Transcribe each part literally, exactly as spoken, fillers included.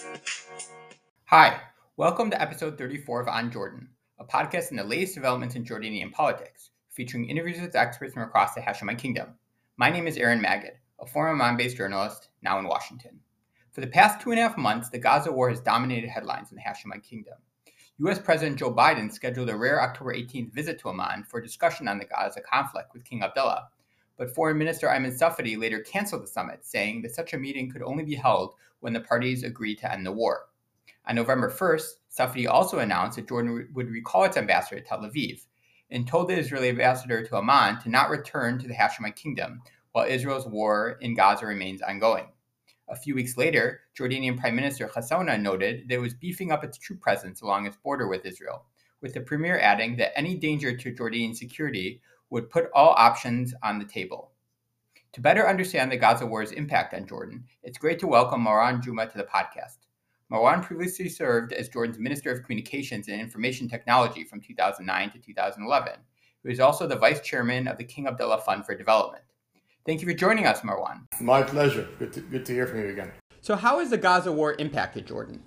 Hi, welcome to episode thirty-four of On Jordan, a podcast on the latest developments in Jordanian politics, featuring interviews with experts from across the Hashemite Kingdom. My name is Aaron Magid, a former Amman-based journalist, now in Washington. For the past two and a half months, the Gaza war has dominated headlines in the Hashemite Kingdom. U S President Joe Biden scheduled a rare October eighteenth visit to Amman for a discussion on the Gaza conflict with King Abdullah, but Foreign Minister Ayman Safadi later canceled the summit, saying that such a meeting could only be held when the parties agreed to end the war. On November first, Safadi also announced that Jordan would recall its ambassador to Tel Aviv and told the Israeli ambassador to Amman to not return to the Hashemite Kingdom while Israel's war in Gaza remains ongoing. A few weeks later, Jordanian Prime Minister Khassona noted that it was beefing up its troop presence along its border with Israel, with the premier adding that any danger to Jordanian security would put all options on the table. To better understand the Gaza war's impact on Jordan, it's great to welcome Marwan Juma to the podcast. Marwan previously served as Jordan's Minister of Communications and Information Technology from two thousand nine to two thousand eleven. He was also the Vice Chairman of the King Abdullah Fund for Development. Thank you for joining us, Marwan. My pleasure. Good to, good to hear from you again. So how has the Gaza war impacted Jordan?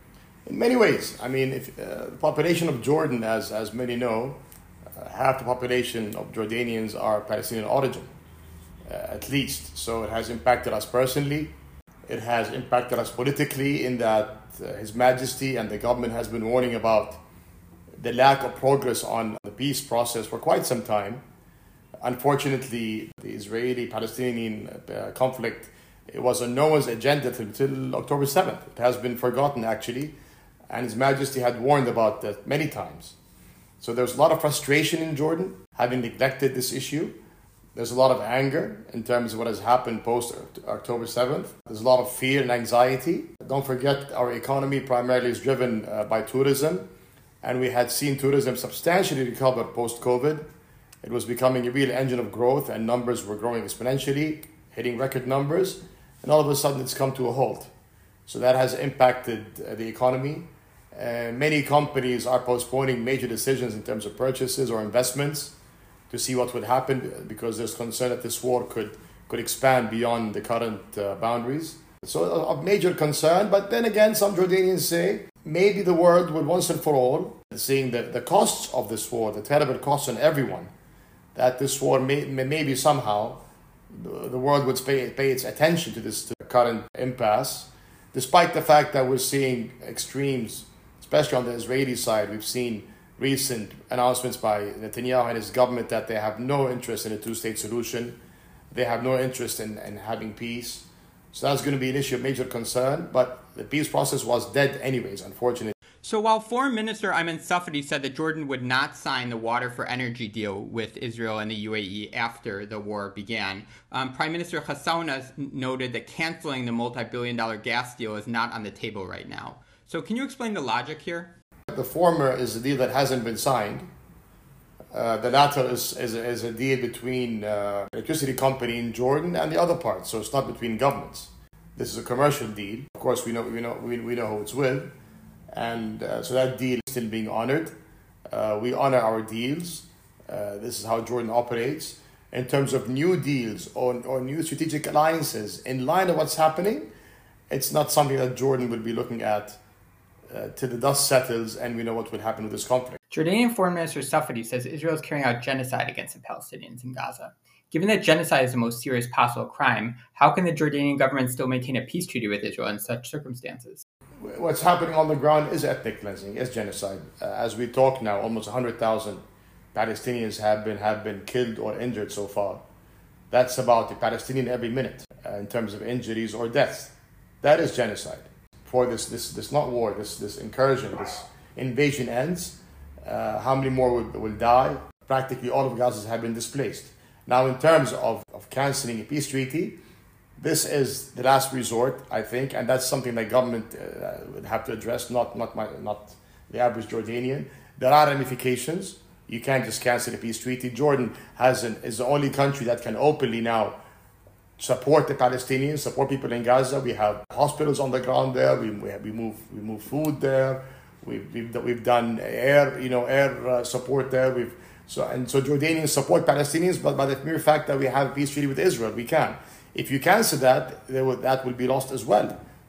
In many ways. I mean, if, uh, the population of Jordan, as, as many know, uh, half the population of Jordanians are Palestinian origin, uh, at least. So it has impacted us personally. It has impacted us politically in that uh, His Majesty and the government has been warning about the lack of progress on the peace process for quite some time. Unfortunately, the Israeli-Palestinian uh, conflict, it was on no one's agenda until October seventh. It has been forgotten, actually, and His Majesty had warned about that many times. So there's a lot of frustration in Jordan, having neglected this issue. There's a lot of anger in terms of what has happened post-October seventh. There's a lot of fear and anxiety. Don't forget, our economy primarily is driven uh, by tourism, and we had seen tourism substantially recover post-COVID. It was becoming a real engine of growth, and numbers were growing exponentially, hitting record numbers, and all of a sudden it's come to a halt. So that has impacted uh, the economy. Uh, many companies are postponing major decisions in terms of purchases or investments to see what would happen, because there's concern that this war could, could expand beyond the current uh, boundaries. So of major concern, but then again, some Jordanians say maybe the world will once and for all, seeing the, the costs of this war, the terrible costs on everyone, that this war may, may maybe somehow the, the world would pay, pay its attention to this to the current impasse, despite the fact that we're seeing extremes, especially on the Israeli side. We've seen recent announcements by Netanyahu and his government that they have no interest in a two-state solution. They have no interest in, in having peace. So that's going to be an issue of major concern, but the peace process was dead anyways, unfortunately. So while Foreign Minister Ayman Safadi said that Jordan would not sign the water for energy deal with Israel and the U A E after the war began, um, Prime Minister Khassona noted that canceling the multi-billion dollar gas deal is not on the table right now. So can you explain the logic here? The former is a deal that hasn't been signed. Uh, the latter is, is, is a deal between uh, electricity company in Jordan and the other part, so it's not between governments. This is a commercial deal. Of course, we know we know we, we know who it's with, and uh, so that deal is still being honored. Uh, we honor our deals. Uh, this is how Jordan operates. In terms of new deals or, or new strategic alliances in line with what's happening, it's not something that Jordan will be looking at Uh, till the dust settles and we know what will happen with this conflict. Jordanian Foreign Minister Safadi says Israel is carrying out genocide against the Palestinians in Gaza. Given that genocide is the most serious possible crime, how can the Jordanian government still maintain a peace treaty with Israel in such circumstances? What's happening on the ground is ethnic cleansing, is genocide. Uh, as we talk now, almost one hundred thousand Palestinians have been, have been killed or injured so far. That's about a Palestinian every minute uh, in terms of injuries or deaths. That is genocide. For this, this, this not war, this, this incursion, this invasion ends, uh, how many more will, will die? Practically all of Gaza have been displaced. Now, in terms of, of canceling a peace treaty, this is the last resort, I think, and that's something that government uh, would have to address, not, not, my, not the average Jordanian. There are ramifications. You can't just cancel a peace treaty. Jordan has an, is the only country that can openly now support the Palestinians, support people in Gaza. We have hospitals on the ground there. We we, have, we move we move food there. We've we've, we've done air you know air uh, support there. We've so and so Jordanians support Palestinians, but by the mere fact that we have a peace treaty with Israel, we can. If you cancel that, there will, that will be lost as well.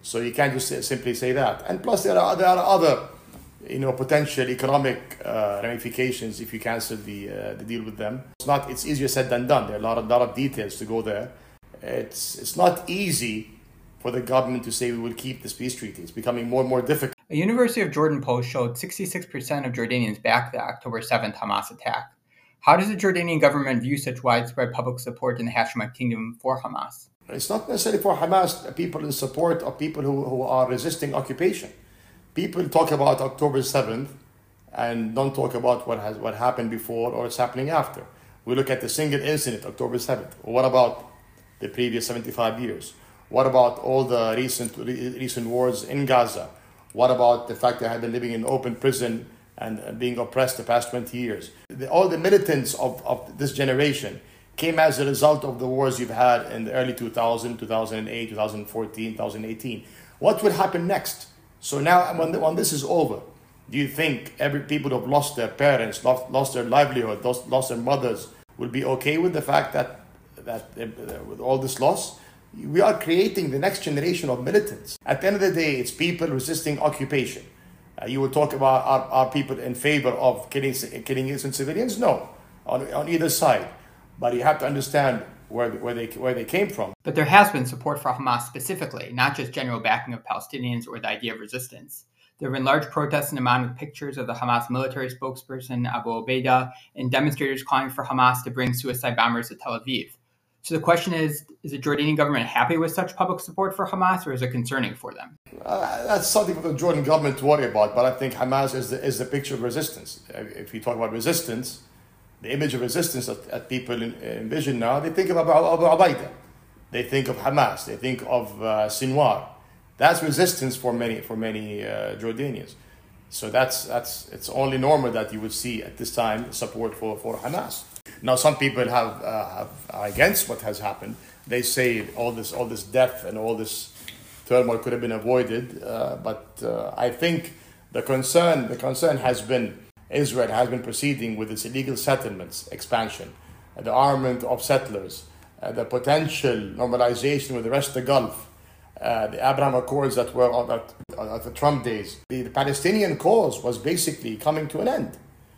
So you can't just simply say that. And plus, there are, there are other, you know, potential economic uh, ramifications if you cancel the uh, the deal with them. It's not. It's easier said than done. There are a lot of lot of details to go there. It's it's not easy for the government to say we will keep this peace treaty. It's becoming more and more difficult. A University of Jordan poll showed sixty-six percent of Jordanians backed the October seventh Hamas attack. How does the Jordanian government view such widespread public support in the Hashemite Kingdom for Hamas? It's not necessarily for Hamas, people in support of people who, who are resisting occupation. People talk about October seventh and don't talk about what has what happened before or what's happening after. We look at the single incident, October seventh. What about the previous seventy-five years? What about all the recent recent wars in Gaza? What about the fact that I have been living in open prison and being oppressed the past twenty years? The, all the militants of, of this generation came as a result of the wars you've had in the early two thousand, two thousand eight, two thousand fourteen, two thousand eighteen. What will happen next? So now, when, the, when this is over, do you think every people who have lost their parents, lost, lost their livelihood, lost, lost their mothers, will be okay with the fact that, that uh, with all this loss? We are creating the next generation of militants. At the end of the day, it's people resisting occupation. Uh, you will talk about, are, are people in favor of killing, killing innocent civilians? No, on, on either side. But you have to understand where, where, they, where they came from. But there has been support for Hamas specifically, not just general backing of Palestinians or the idea of resistance. There have been large protests in Amman with pictures of the Hamas military spokesperson Abu Ubaidah and demonstrators calling for Hamas to bring suicide bombers to Tel Aviv. So the question is, is the Jordanian government happy with such public support for Hamas, or is it concerning for them? Uh, that's something for the Jordan government to worry about, but I think Hamas is the, is the picture of resistance. If you talk about resistance, the image of resistance that, that people envision now, they think of Abu, Abu Ubaidah. They think of Hamas. They think of uh, Sinwar. That's resistance for many for many uh, Jordanians. So that's that's it's only normal that you would see at this time support for, for Hamas. Now, some people have, uh, have are against what has happened. They say all this all this death and all this turmoil could have been avoided. Uh, but uh, I think the concern the concern has been Israel has been proceeding with its illegal settlements expansion, uh, the armament of settlers, uh, the potential normalization with the rest of the Gulf, uh, the Abraham Accords that were on at, at the Trump days. The, the Palestinian cause was basically coming to an end.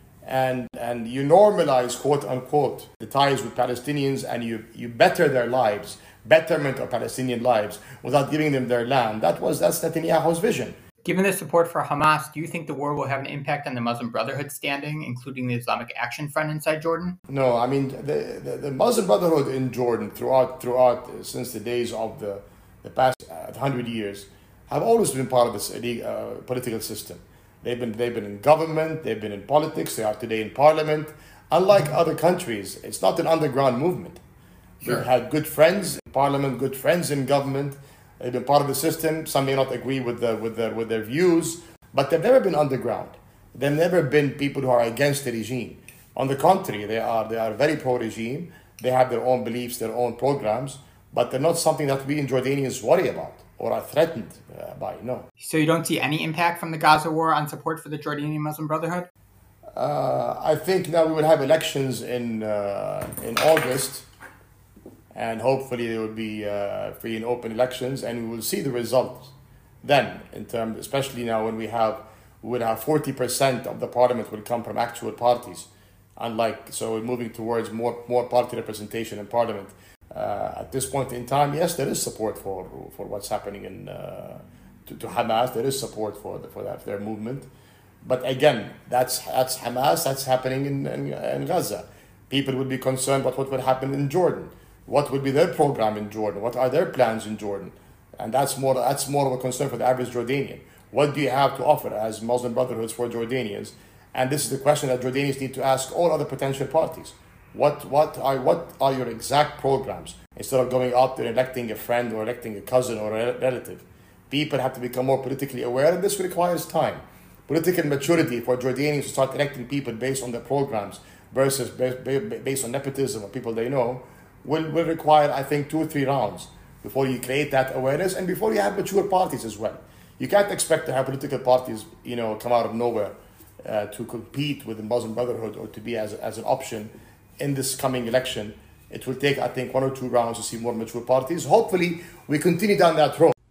And and you normalize, quote unquote, the ties with Palestinians, and you, you better their lives, betterment of Palestinian lives, without giving them their land. That was that's Netanyahu's vision. Given the support for Hamas, do you think the war will have an impact on the Muslim Brotherhood standing, including the Islamic Action Front inside Jordan? No, I mean the, the, the Muslim Brotherhood in Jordan throughout throughout uh, since the days of the the past uh, hundred years have always been part of this uh, political system. They've been they've been in government, they've been in politics, they are today in parliament. Unlike other countries, it's not an underground movement. Sure. They've had good friends in parliament, good friends in government. They've been part of the system. Some may not agree with the, with their with their views, but they've never been underground. They've never been people who are against the regime. On the contrary, they are they are very pro-regime. They have their own beliefs, their own programs, but they're not something that we in Jordanians worry about or are threatened uh, by. No. So you don't see any impact from the Gaza war on support for the Jordanian Muslim Brotherhood? Uh, I think now we will have elections in uh, in August. And hopefully there will be uh, free and open elections, and we will see the results then. In terms, especially now when we have, we will have forty percent of the parliament will come from actual parties. Unlike so, we're moving towards more more party representation in parliament. Uh, at this point in time, yes, there is support for for what's happening in uh, to, to Hamas. There is support for the, for that for their movement, but again, that's that's Hamas. That's happening in, in in Gaza. People would be concerned about what would happen in Jordan. What would be their program in Jordan? What are their plans in Jordan? And that's more that's more of a concern for the average Jordanian. What do you have to offer as Muslim Brotherhoods for Jordanians? And this is the question that Jordanians need to ask all other potential parties. What what are what are your exact programs? Instead of going out there electing a friend or electing a cousin or a relative, people have to become more politically aware, and this requires time. Political maturity for Jordanians to start electing people based on their programs versus based on nepotism or people they know will, will require, I think, two or three rounds before you create that awareness and before you have mature parties as well. You can't expect to have political parties, you know, come out of nowhere uh, to compete with the Muslim Brotherhood or to be as, as an option in this coming election. It will take, I think, one or two rounds to see more mature parties. Hopefully, we continue down that road.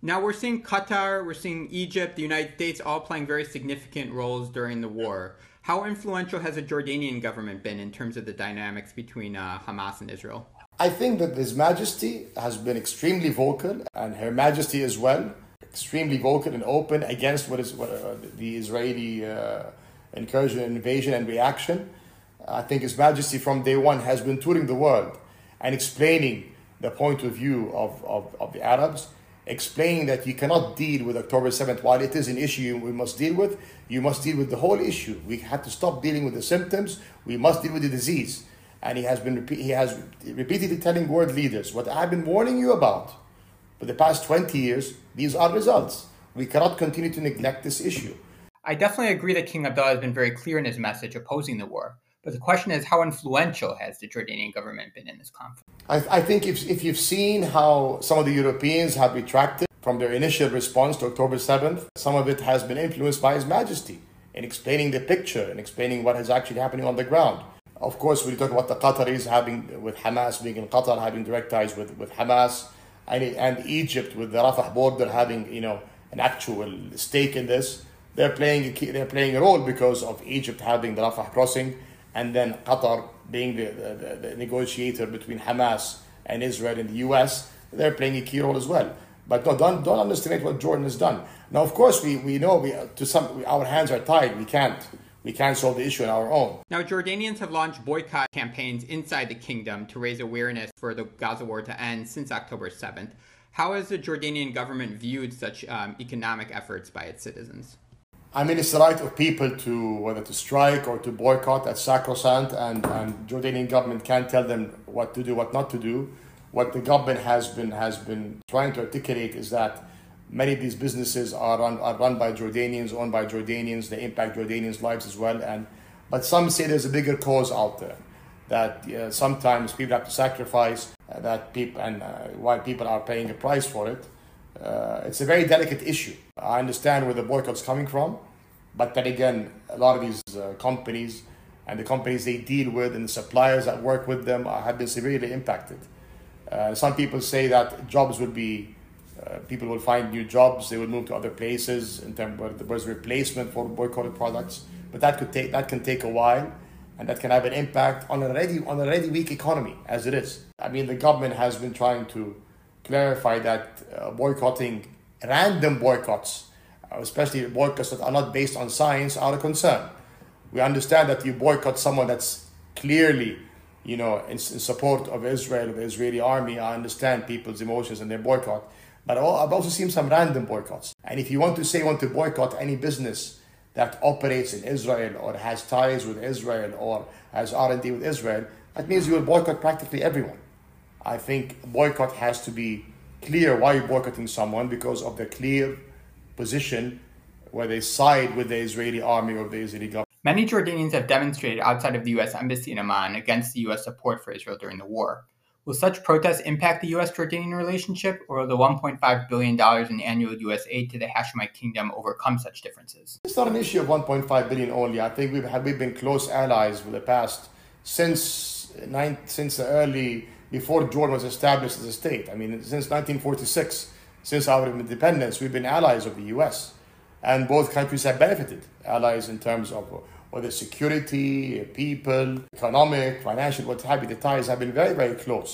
Now we're seeing Qatar, we're seeing Egypt, the United States all playing very significant roles during the war. How influential has the Jordanian government been in terms of the dynamics between uh, Hamas and Israel? I think that His Majesty has been extremely vocal, and Her Majesty as well, extremely vocal and open against what is what, uh, the Israeli uh, incursion, invasion, and reaction. I think His Majesty from day one has been touring the world and explaining the point of view of, of, of the Arabs, explaining that you cannot deal with October seventh. While it is an issue we must deal with, you must deal with the whole issue. We have to stop dealing with the symptoms. We must deal with the disease. And he has been he has repeatedly telling world leaders, what I've been warning you about for the past twenty years, these are results. We cannot continue to neglect this issue. I definitely agree that King Abdullah has been very clear in his message opposing the war. But the question is, how influential has the Jordanian government been in this conflict? I, I think if, if you've seen how some of the Europeans have retracted from their initial response to October seventh, some of it has been influenced by His Majesty in explaining the picture and explaining what is actually happening on the ground. Of course, when you talk about the Qataris having, with Hamas being in Qatar, having direct ties with, with Hamas, and, and Egypt with the Rafah border having, you know, an actual stake in this, they're playing a key, they're playing a role because of Egypt having the Rafah crossing, and then Qatar being the, the, the negotiator between Hamas and Israel and the U S, they're playing a key role as well. But no, don't, don't underestimate what Jordan has done. Now, of course, we, we know we, to some, we, our hands are tied. We can't. We can't solve the issue on our own. Now, Jordanians have launched boycott campaigns inside the kingdom to raise awareness for the Gaza war to end since October seventh. How has the Jordanian government viewed such um, economic efforts by its citizens? I mean, it's the right of people to, whether to strike or to boycott, that's sacrosanct, and, and Jordanian government can't tell them what to do, what not to do. What the government has been has been trying to articulate is that many of these businesses are run, are run by Jordanians, owned by Jordanians, they impact Jordanians' lives as well. And but some say there's a bigger cause out there, that uh, sometimes people have to sacrifice, uh, that people, and uh, while people are paying a price for it. Uh, it's a very delicate issue. I understand where the boycott's coming from, but then again, a lot of these uh, companies and the companies they deal with and the suppliers that work with them are, have been severely impacted. Uh, some people say that jobs will be, uh, people will find new jobs, they will move to other places in terms of there was replacement for boycotted products, but that could take that can take a while, and that can have an impact on a already on a already weak economy as it is. I mean, the government has been trying to clarify that uh, boycotting, random boycotts, uh, especially boycotts that are not based on science, are a concern. We understand that you boycott someone that's clearly, you know, in, in support of Israel, of the Israeli army. I understand people's emotions and their boycott, but I've also seen some random boycotts. And if you want to say you want to boycott any business that operates in Israel or has ties with Israel or has R and D with Israel, that means you will boycott practically everyone. I think boycott has to be clear why you're boycotting someone, because of the clear position where they side with the Israeli army or the Israeli government. Many Jordanians have demonstrated outside of the U S Embassy in Amman against the U S support for Israel during the war. Will such protests impact the U S-Jordanian relationship, or will the one point five billion dollars in annual U S aid to the Hashemite Kingdom overcome such differences? It's not an issue of one point five billion dollars only. I think we've, had, we've been close allies for the past, since, nine, since the early... before Jordan was established as a state. I mean, since nineteen forty-six, since our independence, we've been allies of the U S. And both countries have benefited. Allies in terms of whether security, people, economic, financial, what have you. The ties have been very, very close.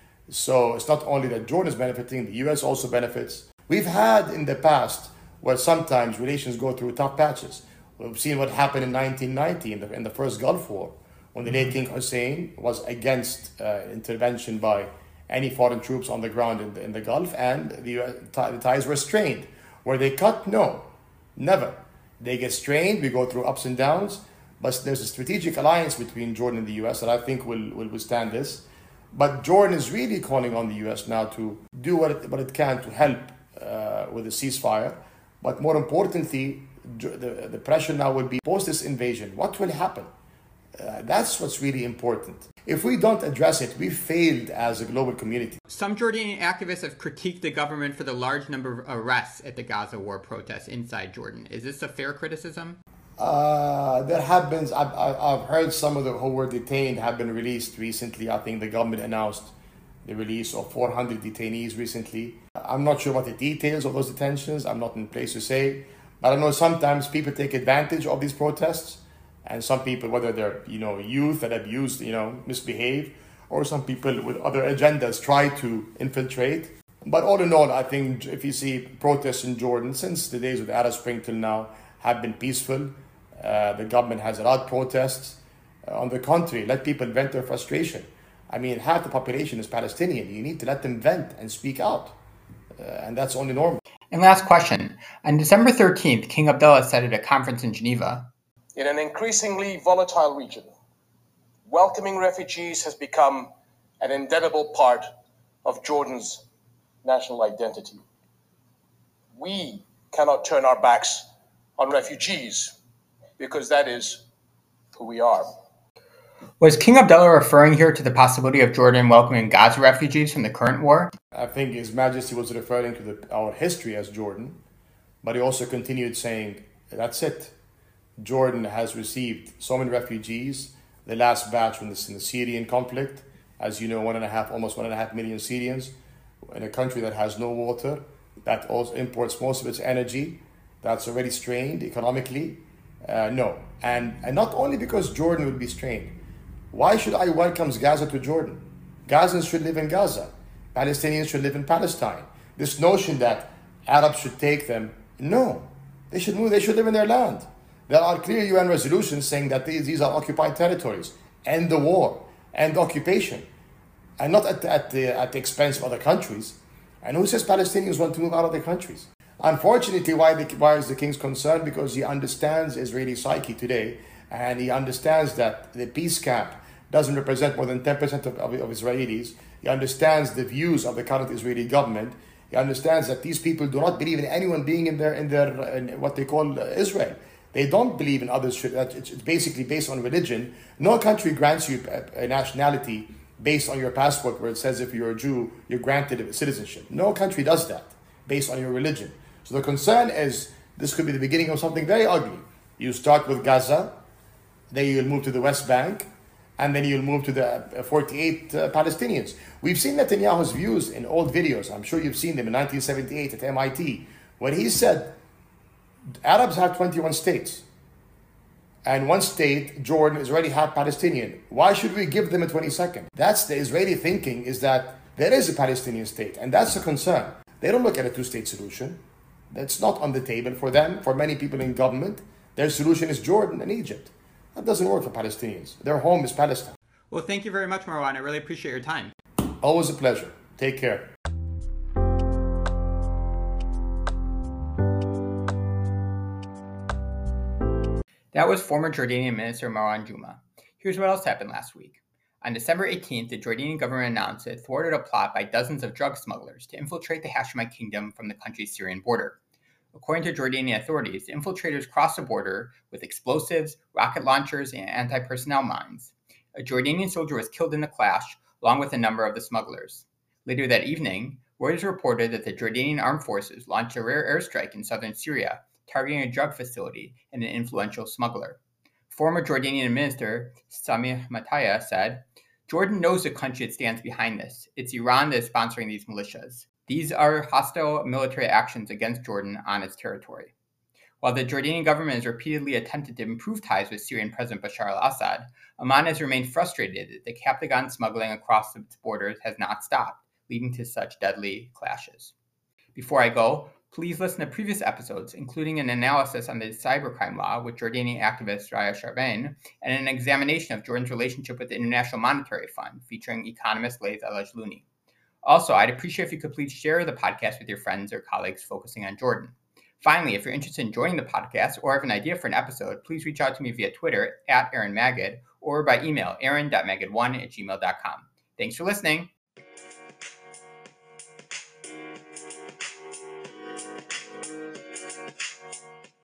So it's not only that Jordan is benefiting, the U S also benefits. We've had in the past where sometimes relations go through tough patches. We've seen what happened in nineteen ninety in the, in the first Gulf War, when the late King Hussein was against uh, intervention by any foreign troops on the ground in the, in the Gulf, and the, uh, t- the ties were strained. Were they cut? No, never. They get strained, we go through ups and downs, but there's a strategic alliance between Jordan and the U S that I think will, will withstand this. But Jordan is really calling on the U S now to do what it, what it can to help uh, with the ceasefire. But more importantly, the, the pressure now will be post this invasion. What will happen? Uh, that's what's really important. If we don't address it, we failed as a global community. Some Jordanian activists have critiqued the government for the large number of arrests at the Gaza war protests inside Jordan. Is this a fair criticism? Uh, there have been, I've, I've heard some of the who were detained have been released recently. I think the government announced the release of four hundred detainees recently. I'm not sure what the details of those detentions. I'm not in place to say. But I know sometimes people take advantage of these protests. And some people, whether they're, you know, youth that abuse, you know, misbehave, or some people with other agendas try to infiltrate. But all in all, I think if you see protests in Jordan since the days of the Arab Spring till now have been peaceful. Uh, the government has allowed protests. Uh, on the contrary, let people vent their frustration. I mean, half the population is Palestinian. You need to let them vent and speak out. Uh, and that's only normal. And last question. On December thirteenth, King Abdullah said at a conference in Geneva, "In an increasingly volatile region, welcoming refugees has become an indelible part of Jordan's national identity. We cannot turn our backs on refugees because that is who we are." Was King Abdullah referring here to the possibility of Jordan welcoming Gaza refugees from the current war? I think His Majesty was referring to the, our history as Jordan, but he also continued saying, that's it. Jordan has received so many refugees, the last batch from the, in the Syrian conflict, as you know, one and a half, almost one and a half million Syrians, in a country that has no water, that also imports most of its energy, that's already strained economically. Uh, no, and, and not only because Jordan would be strained. Why should I welcome Gaza to Jordan? Gazans should live in Gaza. Palestinians should live in Palestine. This notion that Arabs should take them, no, they should move, they should live in their land. There are clear U N resolutions saying that these, these are occupied territories, end the war, end occupation, and not at the, at, the, at the expense of other countries. And who says Palestinians want to move out of their countries? Unfortunately, why, the, why is the king's concerned? Because he understands Israeli psyche today, and he understands that the peace camp doesn't represent more than ten percent of, of, of Israelis. He understands the views of the current Israeli government. He understands that these people do not believe in anyone being in their, in their in what they call Israel. They don't believe in others. That it's basically based on religion. No country grants you a nationality based on your passport, where it says if you're a Jew, you're granted citizenship. No country does that based on your religion. So the concern is this could be the beginning of something very ugly. You start with Gaza, then you'll move to the West Bank, and then you'll move to the forty-eight uh, Palestinians. We've seen Netanyahu's views in old videos. I'm sure you've seen them in nineteen seventy-eight at M I T, when he said Arabs have twenty-one states, and one state, Jordan, is already half Palestinian. Why should we give them a twenty-second? That's the Israeli thinking, is that there is a Palestinian state, and that's a concern. They don't look at a two-state solution. That's not on the table for them, for many people in government. Their solution is Jordan and Egypt. That doesn't work for Palestinians. Their home is Palestine. Well, thank you very much, Marwan. I really appreciate your time. Always a pleasure. Take care. That was former Jordanian Minister Marwan Juma. Here's what else happened last week. On December eighteenth, the Jordanian government announced it thwarted a plot by dozens of drug smugglers to infiltrate the Hashemite kingdom from the country's Syrian border. According to Jordanian authorities, the infiltrators crossed the border with explosives, rocket launchers, and anti-personnel mines. A Jordanian soldier was killed in the clash, along with a number of the smugglers. Later that evening, Reuters reported that the Jordanian armed forces launched a rare airstrike in southern Syria, targeting a drug facility and an influential smuggler. Former Jordanian minister Samih Mataya said, "Jordan knows the country that stands behind this. It's Iran that is sponsoring these militias. These are hostile military actions against Jordan on its territory." While the Jordanian government has repeatedly attempted to improve ties with Syrian President Bashar al-Assad, Amman has remained frustrated that the Captagon smuggling across its borders has not stopped, leading to such deadly clashes. Before I go, please listen to previous episodes, including an analysis on the cybercrime law with Jordanian activist Raya Sharbain, and an examination of Jordan's relationship with the International Monetary Fund, featuring economist Laith Al-Ajluni. Also, I'd appreciate if you could please share the podcast with your friends or colleagues focusing on Jordan. Finally, if you're interested in joining the podcast or have an idea for an episode, please reach out to me via Twitter at Aaron Magid or by email aaron dot magid one at gmail dot com. Thanks for listening.